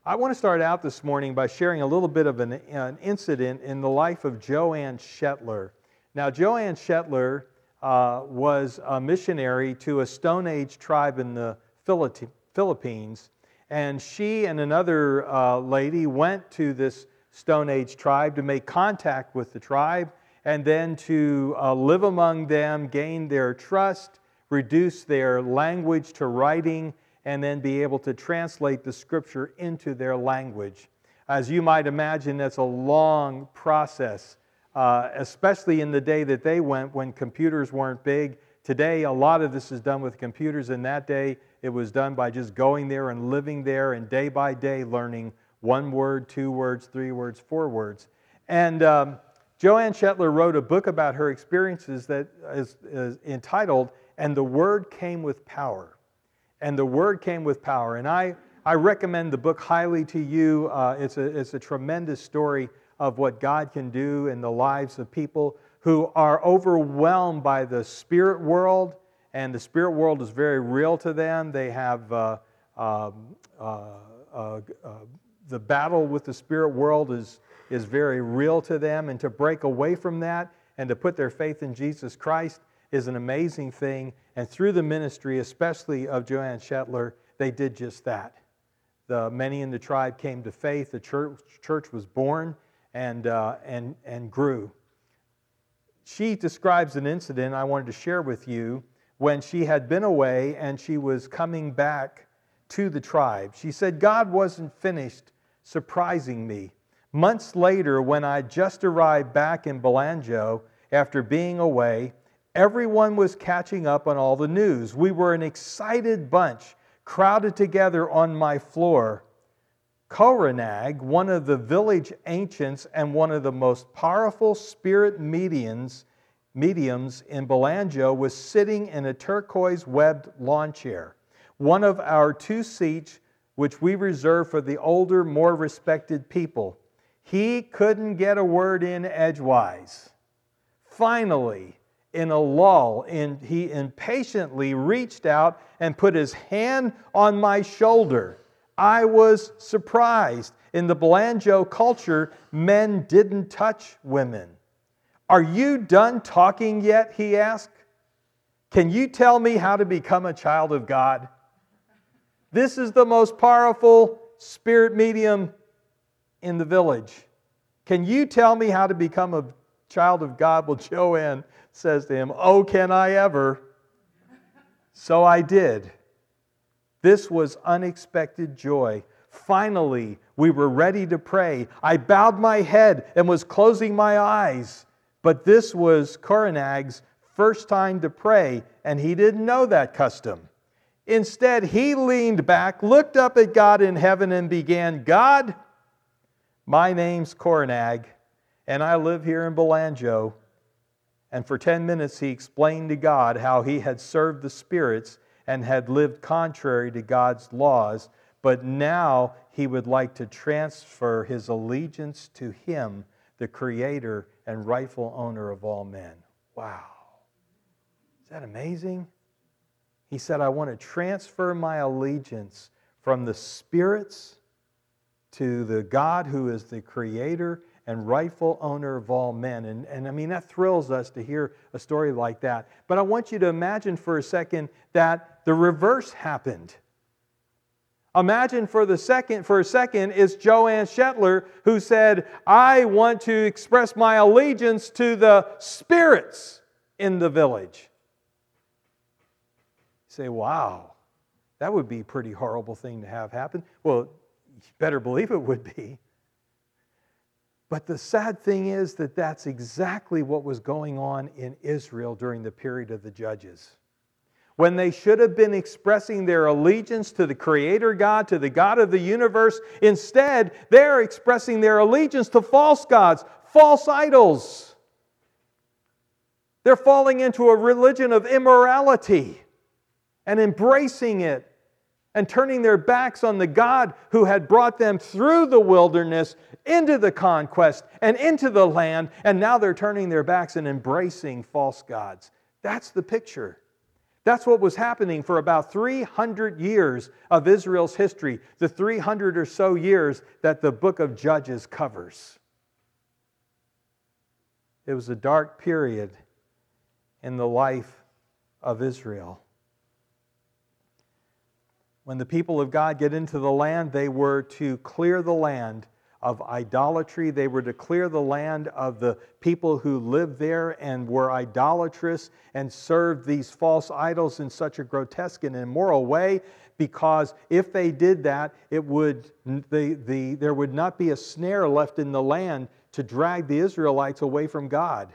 I want to start out this morning by sharing a little bit of an incident in the life of Joanne Shetler. Now, Joanne Shetler was a missionary to a Stone Age tribe in the Philippines, and she and another lady went to this Stone Age tribe to make contact with the tribe and then to live among them, gain their trust, reduce their language to writing, and then be able to translate the Scripture into their language. As you might imagine, that's a long process, especially in the day that they went when computers weren't big. Today, a lot of this is done with computers. In that day, it was done by just going there and living there and day by day learning 1 word, 2 words, 3 words, 4 words. And Joanne Shetler wrote a book about her experiences that is entitled, "And the Word Came with Power." And the Word came with power. And I recommend the book highly to you. It's a tremendous story of what God can do in the lives of people who are overwhelmed by the spirit world, and the spirit world is very real to them. They have the battle with the spirit world is very real to them, and to break away from that and to put their faith in Jesus Christ is an amazing thing. And through the ministry, especially of Joanne Shetler, they did just that. Many in the tribe came to faith. The church was born and grew. She describes an incident I wanted to share with you when she had been away and she was coming back to the tribe. She said, "God wasn't finished surprising me. Months later, when I just arrived back in Belanjo after being away, everyone was catching up on all the news. We were an excited bunch, crowded together on my floor. Koronag, one of the village ancients and one of the most powerful spirit mediums in Belanjo, was sitting in a turquoise-webbed lawn chair, one of our 2 seats which we reserve for the older, more respected people. He couldn't get a word in edgewise. Finally, in a lull, he impatiently reached out and put his hand on my shoulder. I was surprised. In the Belanjo culture, men didn't touch women. "Are you done talking yet?" he asked. "Can you tell me how to become a child of God?" This is the most powerful spirit medium in the village. "Can you tell me how to become a child of God?" Well, Joanne says to him, "Oh, can I ever?" So I did. This was unexpected joy. Finally, we were ready to pray. I bowed my head and was closing my eyes. But this was Koronag's first time to pray, and he didn't know that custom. Instead, he leaned back, looked up at God in heaven, and began, "God, my name's Koronag, and I live here in Belanjo." And for 10 minutes he explained to God how he had served the spirits and had lived contrary to God's laws, but now he would like to transfer his allegiance to Him, the Creator and rightful owner of all men. Wow. Is that amazing? He said, "I want to transfer my allegiance from the spirits to the God who is the Creator and rightful owner of all men." And I mean, that thrills us to hear a story like that. But I want you to imagine for a second that the reverse happened. Imagine for a second, it's Joanne Shetler who said, "I want to express my allegiance to the spirits in the village." You say, "Wow, that would be a pretty horrible thing to have happen." Well, you better believe it would be. But the sad thing is that that's exactly what was going on in Israel during the period of the Judges. When they should have been expressing their allegiance to the Creator God, to the God of the universe, instead, they're expressing their allegiance to false gods, false idols. They're falling into a religion of immorality and embracing it and turning their backs on the God who had brought them through the wilderness into the conquest and into the land, and now they're turning their backs and embracing false gods. That's the picture. That's what was happening for about 300 years of Israel's history, the 300 or so years that the book of Judges covers. It was a dark period in the life of Israel. When the people of God get into the land, they were to clear the land of idolatry. They were to clear the land of the people who lived there and were idolatrous and served these false idols in such a grotesque and immoral way, because if they did that, there would not be a snare left in the land to drag the Israelites away from God.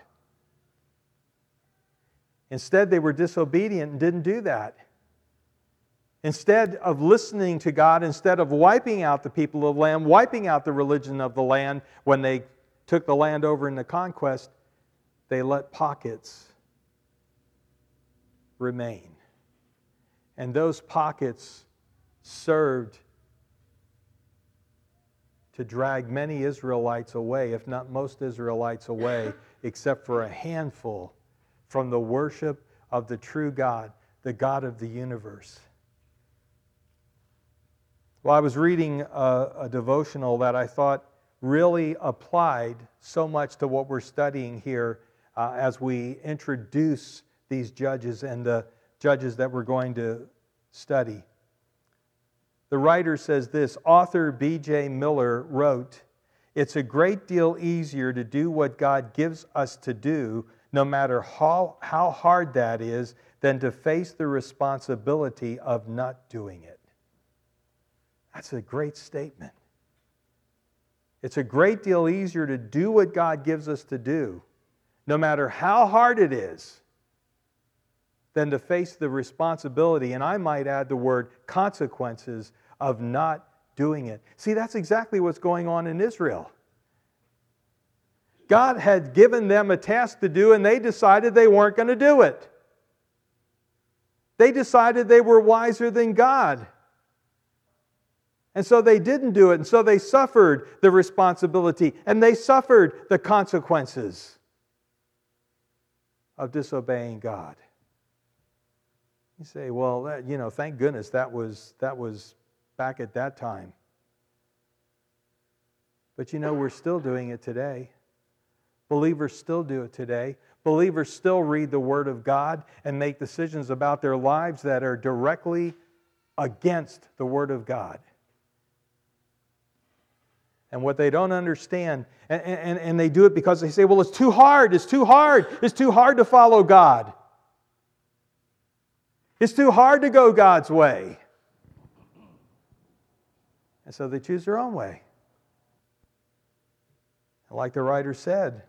Instead, they were disobedient and didn't do that. Instead of listening to God, instead of wiping out the people of the land, wiping out the religion of the land when they took the land over in the conquest, they let pockets remain. And those pockets served to drag many Israelites away, if not most Israelites away, except for a handful, from the worship of the true God, the God of the universe. Well, I was reading a devotional that I thought really applied so much to what we're studying here as we introduce these judges and the judges that we're going to study. The writer says this, author B.J. Miller wrote, "It's a great deal easier to do what God gives us to do, no matter how hard that is, than to face the responsibility of not doing it." That's a great statement. It's a great deal easier to do what God gives us to do, no matter how hard it is, than to face the responsibility, and I might add the word consequences, of not doing it. See, that's exactly what's going on in Israel. God had given them a task to do, and they decided they weren't going to do it. They decided they were wiser than God. And so they didn't do it, and so they suffered the responsibility, and they suffered the consequences of disobeying God. You say, well, thank goodness that was back at that time. But we're still doing it today. Believers still do it today. Believers still read the Word of God and make decisions about their lives that are directly against the Word of God. And what they don't understand, and they do it because they say, well, it's too hard to follow God. It's too hard to go God's way. And so they choose their own way. Like the writer said,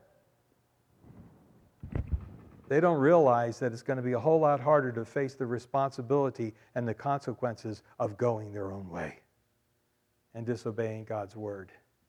they don't realize that it's going to be a whole lot harder to face the responsibility and the consequences of going their own way and disobeying God's word.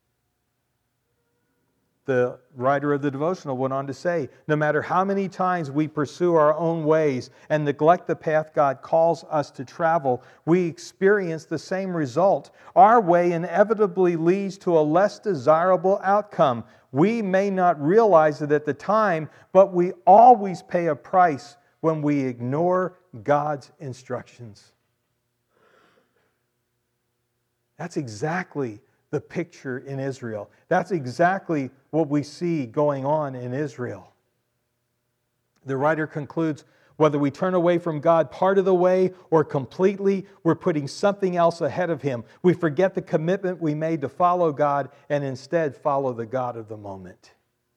The writer of the devotional went on to say, no matter how many times we pursue our own ways and neglect the path God calls us to travel, we experience the same result. Our way inevitably leads to a less desirable outcome. We may not realize it at the time, but we always pay a price when we ignore God's instructions. That's exactly the picture in Israel. That's exactly what we see going on in Israel. The writer concludes, whether we turn away from God part of the way or completely, we're putting something else ahead of Him. We forget the commitment we made to follow God and instead follow the God of the moment.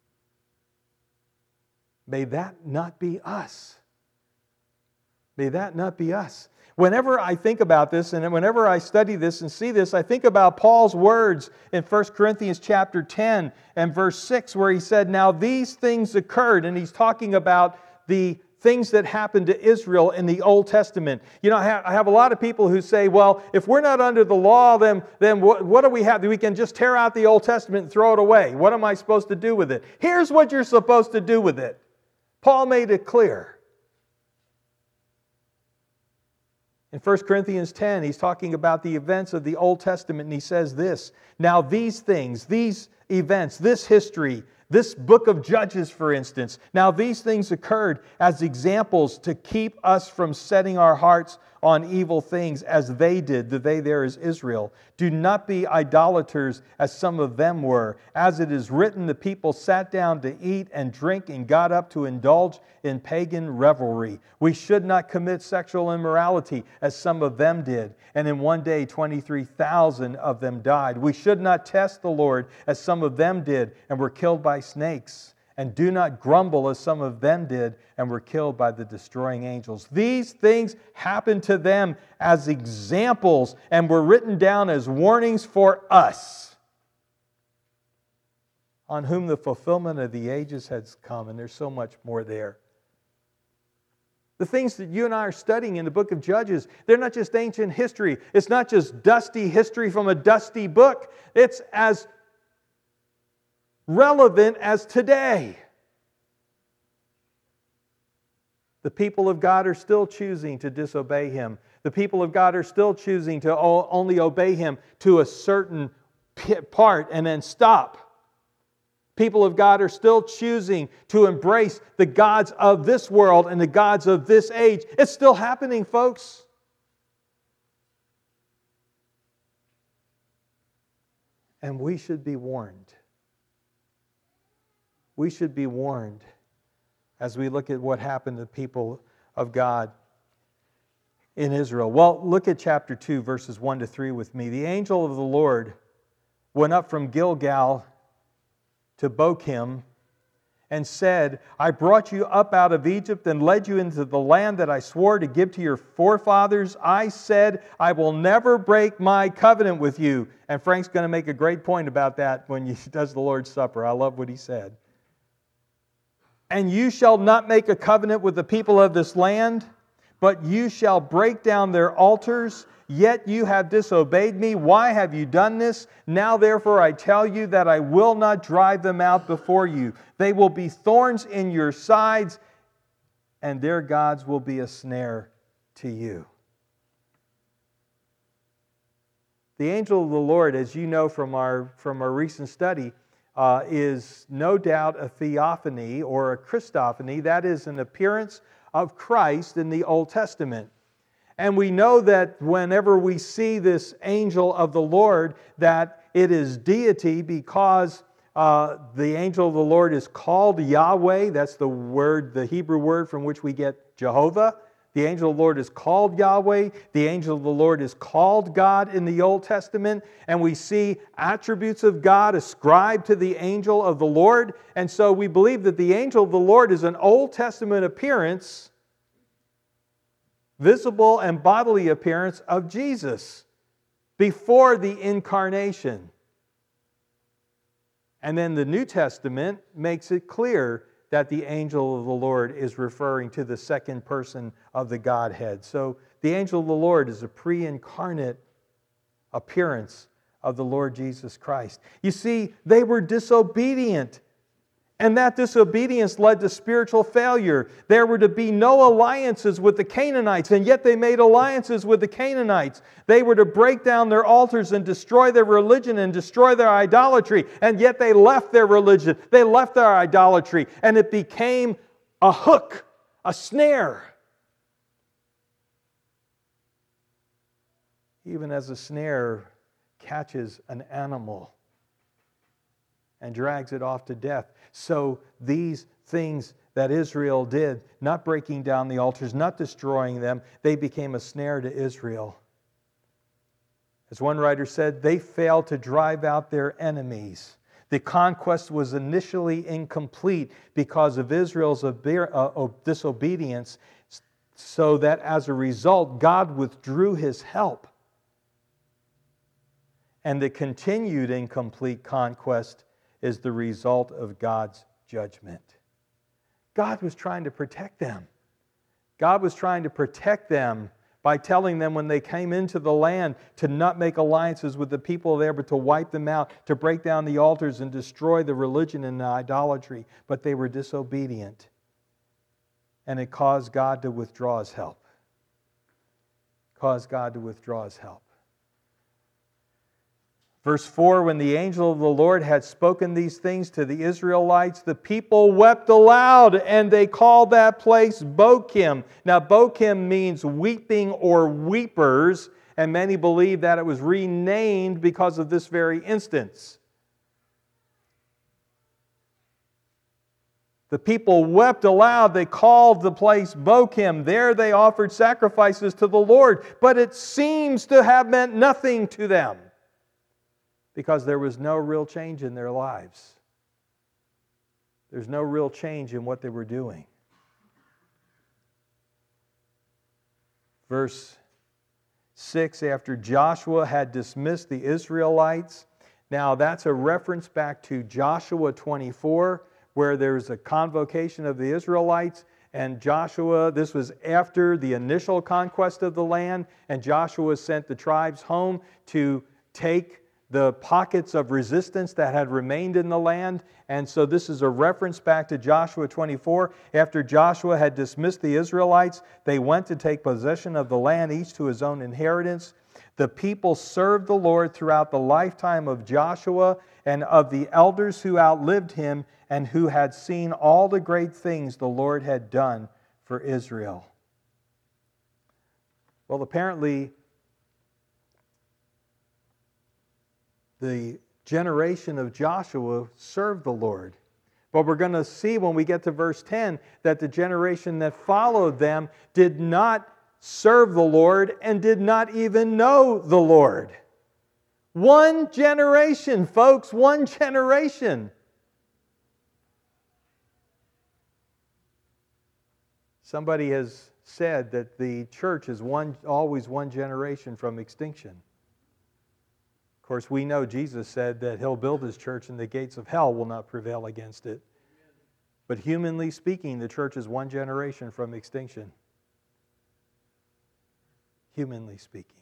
May that not be us. May that not be us. Whenever I think about this and whenever I study this and see this, I think about Paul's words in 1 Corinthians chapter 10 and verse 6 where he said, now these things occurred, and he's talking about the things that happened to Israel in the Old Testament. I have a lot of people who say, well, if we're not under the law, then what do we have? We can just tear out the Old Testament and throw it away. What am I supposed to do with it? Here's what you're supposed to do with it. Paul made it clear. In 1 Corinthians 10, he's talking about the events of the Old Testament, and he says this, "Now these things, these events, this history, this book of Judges, for instance, now these things occurred as examples to keep us from setting our hearts on evil things as they did." The they there is Israel. "Do not be idolaters as some of them were. As it is written, the people sat down to eat and drink and got up to indulge in pagan revelry. We should not commit sexual immorality as some of them did. And in one day 23,000 of them died. We should not test the Lord as some of them did and were killed by snakes. And do not grumble as some of them did and were killed by the destroying angels." These things happened to them as examples and were written down as warnings for us, on whom the fulfillment of the ages has come. And there's so much more there. The things that you and I are studying in the book of Judges, they're not just ancient history. It's not just dusty history from a dusty book. It's as relevant as today. The people of God are still choosing to disobey Him. The people of God are still choosing to only obey Him to a certain part and then stop. People of God are still choosing to embrace the gods of this world and the gods of this age. It's still happening, folks. And we should be warned. We should be warned as we look at what happened to the people of God in Israel. Well, look at chapter 2, verses 1 to 3 with me. "The angel of the Lord went up from Gilgal to Bochim and said, I brought you up out of Egypt and led you into the land that I swore to give to your forefathers. I said, I will never break my covenant with you." And Frank's going to make a great point about that when he does the Lord's Supper. I love what he said. "And you shall not make a covenant with the people of this land, but you shall break down their altars. Yet you have disobeyed me. Why have you done this? Now therefore I tell you that I will not drive them out before you. They will be thorns in your sides, and their gods will be a snare to you." The angel of the Lord, as you know from our recent study, is no doubt a theophany or a Christophany. That is an appearance of Christ in the Old Testament. And we know that whenever we see this angel of the Lord, that it is deity because the angel of the Lord is called Yahweh. That's the word, the Hebrew word from which we get Jehovah. The angel of the Lord is called Yahweh. The angel of the Lord is called God in the Old Testament. And we see attributes of God ascribed to the angel of the Lord. And so we believe that the angel of the Lord is an Old Testament appearance, visible and bodily appearance of Jesus before the incarnation. And then the New Testament makes it clear that the angel of the Lord is referring to the second person of the Godhead. So the angel of the Lord is a pre-incarnate appearance of the Lord Jesus Christ. You see, they were disobedient. And that disobedience led to spiritual failure. There were to be no alliances with the Canaanites, and yet they made alliances with the Canaanites. They were to break down their altars and destroy their religion and destroy their idolatry, and yet they left their religion. They left their idolatry, and it became a hook, a snare. Even as a snare catches an animal and drags it off to death. So these things that Israel did, not breaking down the altars, not destroying them, they became a snare to Israel. As one writer said, they failed to drive out their enemies. The conquest was initially incomplete because of Israel's disobedience, so that as a result, God withdrew His help. And the continued incomplete conquest is the result of God's judgment. God was trying to protect them. God was trying to protect them by telling them when they came into the land to not make alliances with the people there, but to wipe them out, to break down the altars and destroy the religion and the idolatry. But they were disobedient. And it caused God to withdraw His help. caused God to withdraw his help. Verse 4, when the angel of the Lord had spoken these things to the Israelites, the people wept aloud, and they called that place Bochim. Now, Bochim means weeping or weepers, and many believe that it was renamed because of this very instance. The people wept aloud. They called the place Bochim. There they offered sacrifices to the Lord, but it seems to have meant nothing to them, because there was no real change in their lives. There's no real change in what they were doing. Verse 6, after Joshua had dismissed the Israelites. Now that's a reference back to Joshua 24, where there's a convocation of the Israelites. And Joshua, this was after the initial conquest of the land, and Joshua sent the tribes home to take the pockets of resistance that had remained in the land. And so this is a reference back to Joshua 24. After Joshua had dismissed the Israelites, they went to take possession of the land, each to his own inheritance. The people served the Lord throughout the lifetime of Joshua and of the elders who outlived him and who had seen all the great things the Lord had done for Israel. Well, apparently, the generation of Joshua served the Lord. But we're going to see when we get to verse 10 that the generation that followed them did not serve the Lord and did not even know the Lord. One generation, folks, one generation. Somebody has said that the church is always one generation from extinction. Of course, we know Jesus said that he'll build his church and the gates of hell will not prevail against it. But humanly speaking, the church is one generation from extinction. Humanly speaking.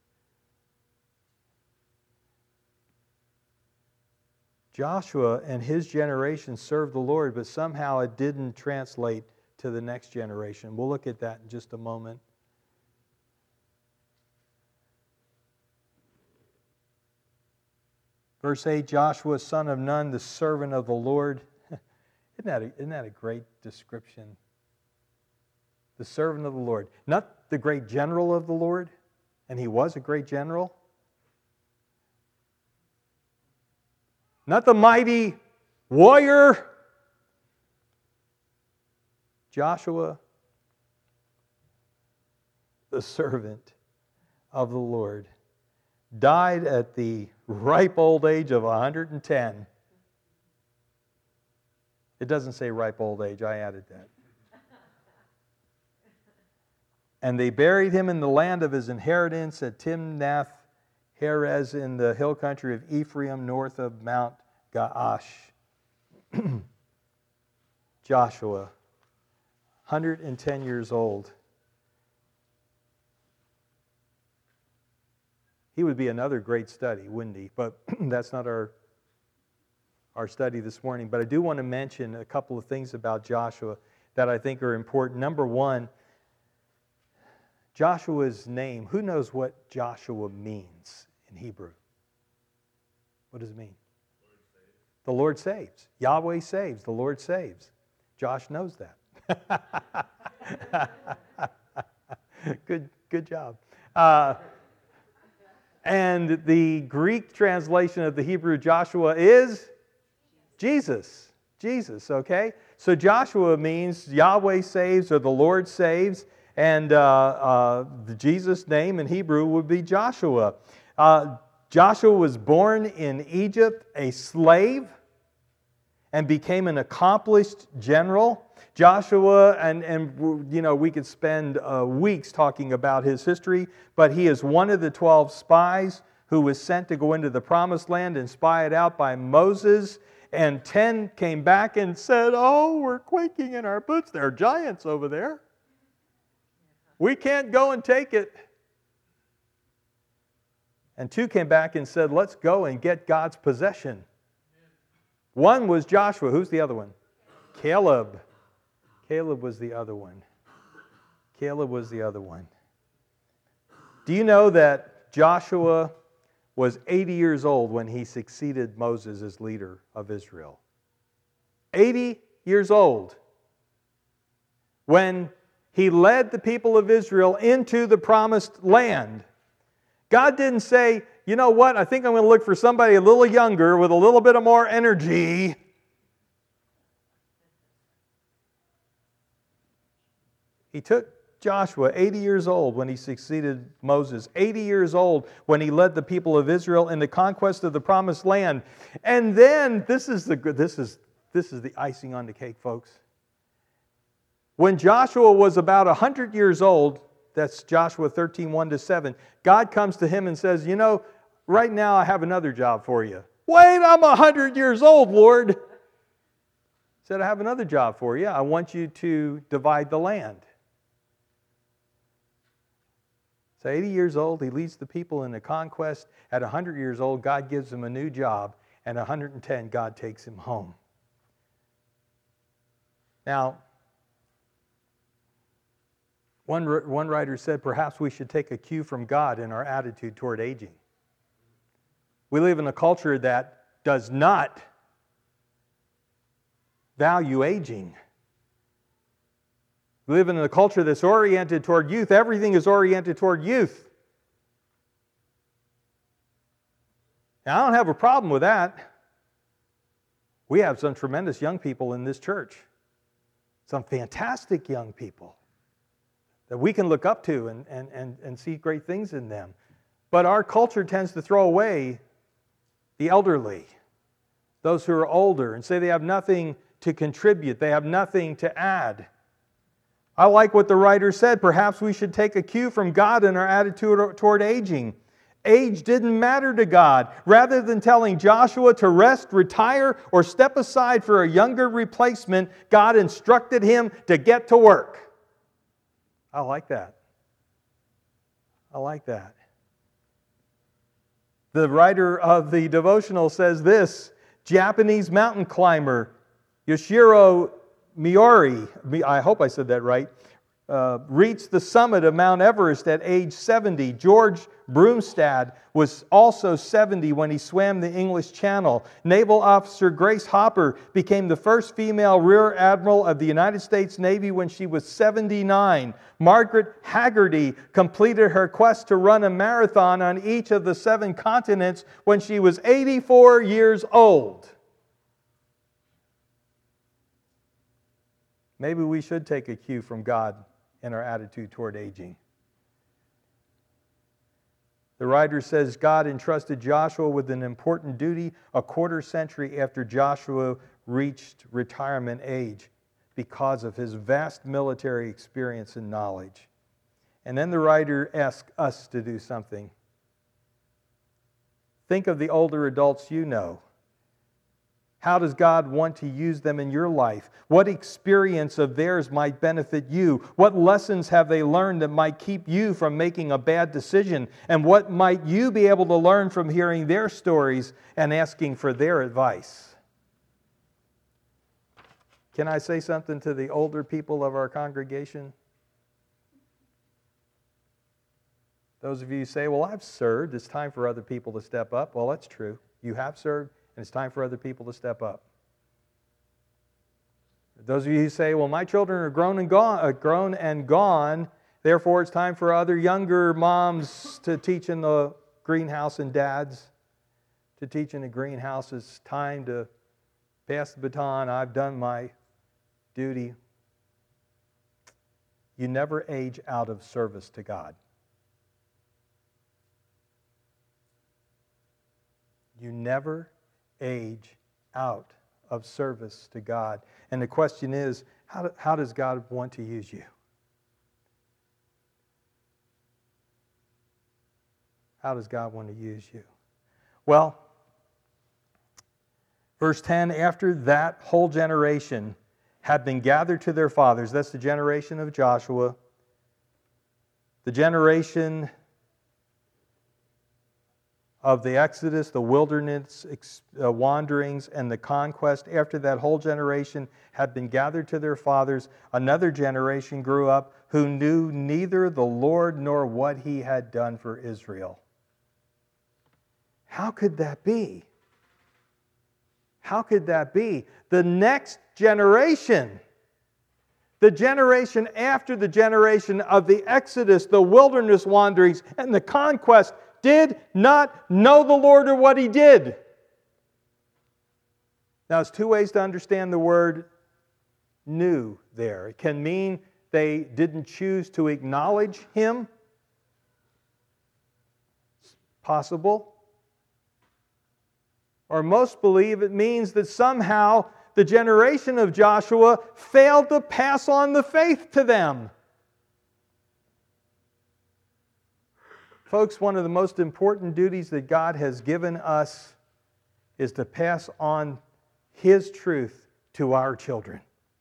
Joshua and his generation served the Lord, but somehow it didn't translate to the next generation. We'll look at that in just a moment. Verse 8, Joshua, son of Nun, the servant of the Lord. Isn't that a great description? The servant of the Lord. Not the great general of the Lord, and he was a great general. Not the mighty warrior. Joshua, the servant of the Lord, died at the ripe old age of 110. It doesn't say ripe old age, I added that. And they buried him in the land of his inheritance at Timnath Heres in the hill country of Ephraim, north of Mount Gaash. Joshua, 110 years old. He would be another great study, wouldn't he? But that's not our study this morning. But I do want to mention a couple of things about Joshua that I think are important. Number one, Joshua's name. Who knows what Joshua means in Hebrew? What does it mean? The Lord saves. Yahweh saves. The Lord saves. Josh knows that. Good job. And the Greek translation of the Hebrew Joshua is Jesus. Jesus, okay? So Joshua means Yahweh saves or the Lord saves, and Jesus' name in Hebrew would be Joshua. Joshua was born in Egypt, a slave, and became an accomplished general. Joshua, and you know, we could spend weeks talking about his history, but he is one of the 12 spies who was sent to go into the promised land and spy it out by Moses. And 10 came back and said, "Oh, we're quaking in our boots. There are giants over there. We can't go and take it." And 2 came back and said, "Let's go and get God's possession." One was Joshua. Who's the other one? Caleb. Caleb was the other one. Caleb was the other one. Do you know that Joshua was 80 years old when he succeeded Moses as leader of Israel? 80 years old. When he led the people of Israel into the promised land. God didn't say, you know what, I think I'm going to look for somebody a little younger with a little bit of more energy. He took Joshua, 80 years old when he succeeded Moses, 80 years old when he led the people of Israel in the conquest of the promised land. And then, this is the icing on the cake, folks. When Joshua was about 100 years old, that's Joshua 13, 1-7, God comes to him and says, you know, right now I have another job for you. Wait, I'm 100 years old, Lord. He said, I have another job for you. I want you to divide the land. So 80 years old, he leads the people in the conquest. At 100 years old, God gives him a new job. And 110, God takes him home. Now, one writer said, perhaps we should take a cue from God in our attitude toward aging. We live in a culture that does not value aging. We live in a culture that's oriented toward youth. Everything is oriented toward youth. Now, I don't have a problem with that. We have some tremendous young people in this church. Some fantastic young people that we can look up to and see great things in them. But our culture tends to throw away the elderly, those who are older, and say they have nothing to contribute, they have nothing to add. I like what the writer said. Perhaps we should take a cue from God in our attitude toward aging. Age didn't matter to God. Rather than telling Joshua to rest, retire, or step aside for a younger replacement, God instructed him to get to work. I like that. I like that. The writer of the devotional says this: Japanese mountain climber Yoshiro Miori, I hope I said that right, reached the summit of Mount Everest at age 70. George Brumstad was also 70 when he swam the English Channel. Naval Officer Grace Hopper became the first female Rear Admiral of the United States Navy when she was 79. Margaret Haggerty completed her quest to run a marathon on each of the 7 continents when she was 84 years old. Maybe we should take a cue from God in our attitude toward aging. The writer says God entrusted Joshua with an important duty a quarter century after Joshua reached retirement age because of his vast military experience and knowledge. And then the writer asks us to do something. Think of the older adults you know. How does God want to use them in your life? What experience of theirs might benefit you? What lessons have they learned that might keep you from making a bad decision? And what might you be able to learn from hearing their stories and asking for their advice? Can I say something to the older people of our congregation? Those of you who say, well, I've served, it's time for other people to step up. Well, that's true. You have served. And it's time for other people to step up. Those of you who say, well, my children are grown and gone, therefore it's time for other younger moms to teach in the greenhouse and dads to teach in the greenhouse. It's time to pass the baton. I've done my duty. You never age out of service to God. You never age out of service to God. And the question is, how does God want to use you? How does God want to use you? Well, verse 10, after that whole generation had been gathered to their fathers, that's the generation of Joshua, the generation of the Exodus, the wilderness wanderings, and the conquest, after that whole generation had been gathered to their fathers, another generation grew up who knew neither the Lord nor what He had done for Israel. How could that be? How could that be? The next generation, the generation after the generation of the Exodus, the wilderness wanderings, and the conquest, did not know the Lord or what He did. Now, there's two ways to understand the word knew there. It can mean they didn't choose to acknowledge Him. It's possible. Or most believe it means that somehow the generation of Joshua failed to pass on the faith to them. Folks, one of the most important duties that God has given us is to pass on His truth to our children.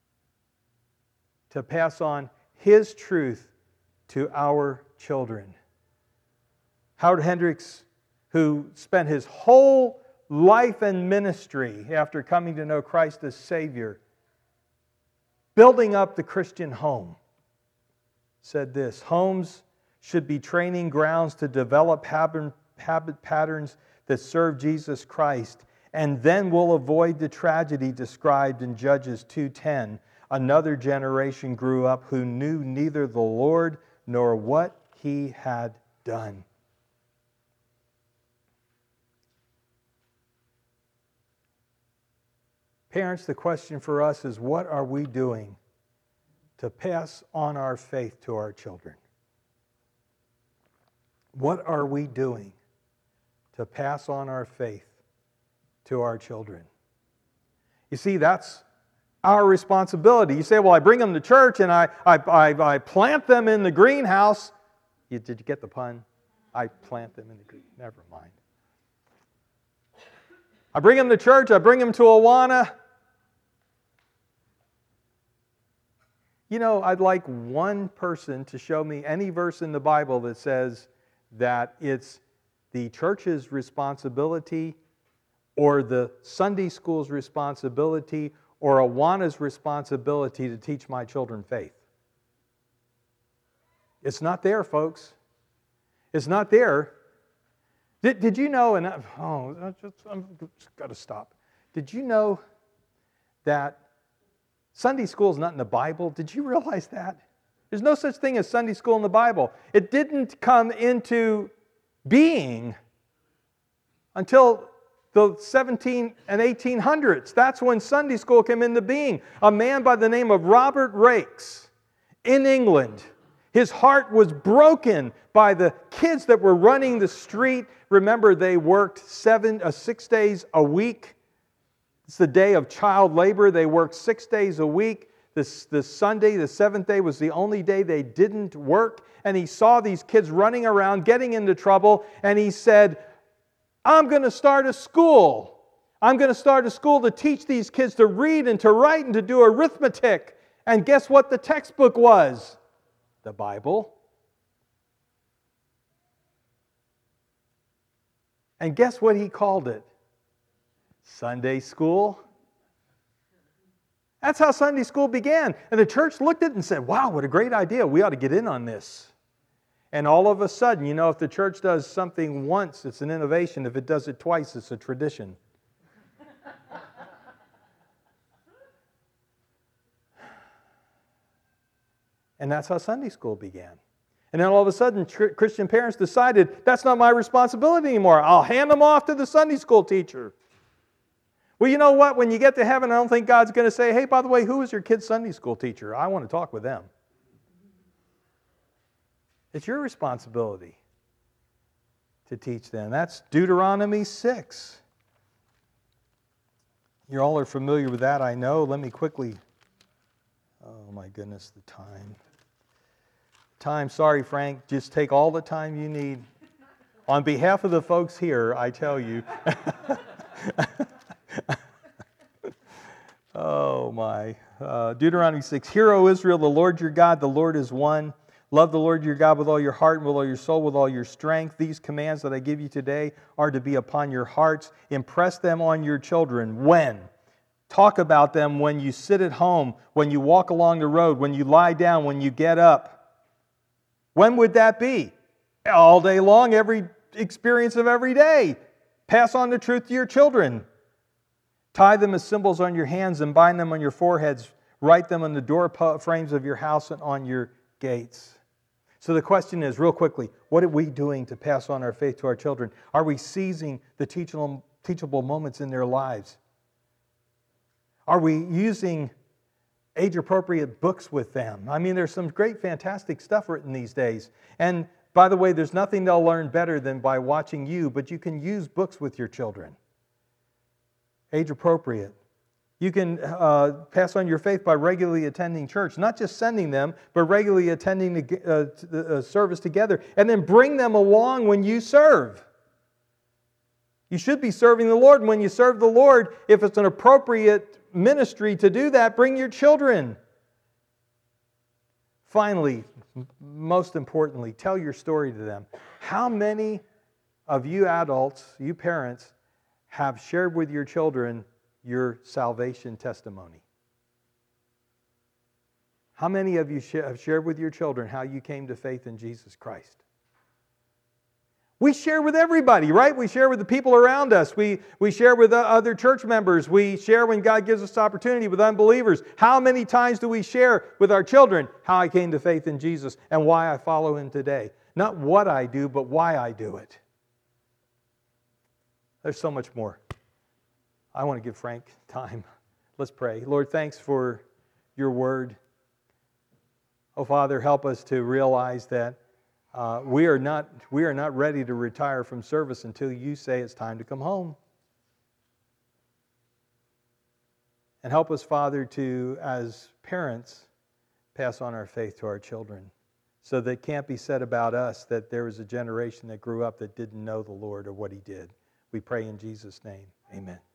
To pass on His truth to our children. Howard Hendricks, who spent his whole life and ministry after coming to know Christ as Savior, building up the Christian home, said this: homes should be training grounds to develop habit patterns that serve Jesus Christ, and then we'll avoid the tragedy described in Judges 2:10. Another generation grew up who knew neither the Lord nor what He had done. Parents, the question for us is, what are we doing to pass on our faith to our children? What are we doing to pass on our faith to our children? You see, that's our responsibility. You say, well, I bring them to church and I plant them in the greenhouse. Did you get the pun? I plant them in the greenhouse. Never mind. I bring them to church. I bring them to Awana. You know, I'd like one person to show me any verse in the Bible that says that it's the church's responsibility or the Sunday school's responsibility or Awana's responsibility to teach my children faith. It's not there, folks. It's not there. Did you know, and I've got to stop. Did you know that Sunday school is not in the Bible? Did you realize that? There's no such thing as Sunday school in the Bible. It didn't come into being until the 17 and 1800s. That's when Sunday school came into being. A man by the name of Robert Raikes in England. His heart was broken by the kids that were running the street. Remember, they worked 6 days a week. It's the day of child labor. They worked 6 days a week. This Sunday, the seventh day, was the only day they didn't work. And he saw these kids running around, getting into trouble. And he said, I'm going to start a school. I'm going to start a school to teach these kids to read and to write and to do arithmetic. And guess what the textbook was? The Bible. And guess what he called it? Sunday school. That's how Sunday school began. And the church looked at it and said, wow, what a great idea. We ought to get in on this. And all of a sudden, you know, if the church does something once, it's an innovation. If it does it twice, it's a tradition. And that's how Sunday school began. And then all of a sudden, Christian parents decided, that's not my responsibility anymore. I'll hand them off to the Sunday school teacher. Well, you know what? When you get to heaven, I don't think God's going to say, hey, by the way, who is your kid's Sunday school teacher? I want to talk with them. It's your responsibility to teach them. That's Deuteronomy 6. You all are familiar with that, I know. Let me quickly... Oh, my goodness, the time. Sorry, Frank. Just take all the time you need. On behalf of the folks here, I tell you. Oh, my. Deuteronomy 6. Hear, O Israel, the Lord your God, the Lord is one. Love the Lord your God with all your heart and with all your soul, with all your strength. These commands that I give you today are to be upon your hearts. Impress them on your children. When? Talk about them when you sit at home, when you walk along the road, when you lie down, when you get up. When would that be? All day long, every experience of every day. Pass on the truth to your children. Tie them as symbols on your hands and bind them on your foreheads. Write them on the door frames of your house and on your gates. So the question is, real quickly, what are we doing to pass on our faith to our children? Are we seizing the teachable moments in their lives? Are we using age-appropriate books with them? I mean, there's some great, fantastic stuff written these days. And by the way, there's nothing they'll learn better than by watching you, but you can use books with your children. Age-appropriate. You can pass on your faith by regularly attending church, not just sending them, but regularly attending the service together, and then bring them along when you serve. You should be serving the Lord, and when you serve the Lord, if it's an appropriate ministry to do that, bring your children. Finally, most importantly, tell your story to them. How many of you adults, you parents, have shared with your children your salvation testimony? How many of you have shared with your children how you came to faith in Jesus Christ? We share with everybody, right? We share with the people around us. We share with other church members. We share when God gives us opportunity with unbelievers. How many times do we share with our children how I came to faith in Jesus and why I follow Him today? Not what I do, but why I do it. There's so much more. I want to give Frank time. Let's pray. Lord, thanks for your word. Oh, Father, help us to realize that we are not ready to retire from service until you say it's time to come home. And help us, Father, to, as parents, pass on our faith to our children, so that it can't be said about us that there was a generation that grew up that didn't know the Lord or what He did. We pray in Jesus' name. Amen.